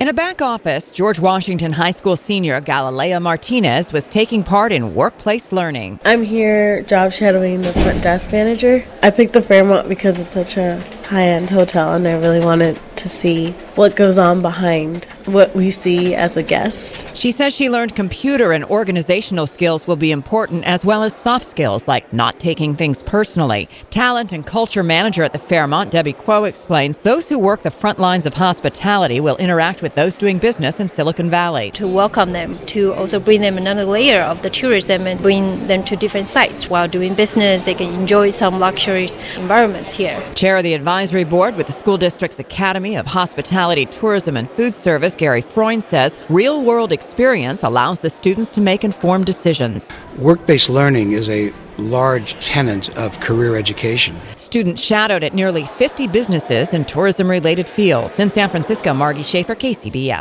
In a back office, George Washington High School senior Galilea Martinez was taking part in workplace learning. I'm here job shadowing the front desk manager. I picked the Fairmont because it's such a high-end hotel, and I really wanted to see what goes on behind what we see as a guest. She says she learned computer and organizational skills will be important, as well as soft skills like not taking things personally. Talent and culture manager at the Fairmont, Debbie Kuo, explains those who work the front lines of hospitality will interact with those doing business in Silicon Valley. To welcome them, to also bring them another layer of the tourism and bring them to different sites. While doing business, they can enjoy some luxurious environments here. Chair of the advisory board with the school district's Academy of Hospitality, Tourism, and Food Service, Gary Freund, says real-world experience allows the students to make informed decisions. Work-based learning is a large tenet of career education. Students shadowed at nearly 50 businesses in tourism-related fields. In San Francisco, Margie Schaefer, KCBS.